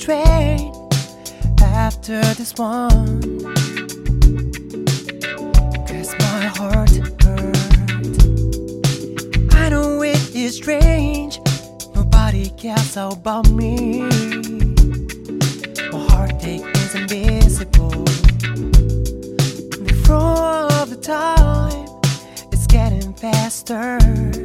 train after this one, 'cause my heart hurts. I know it is strange, nobody cares about me. My heartache is invisible. The flow of the time is getting faster.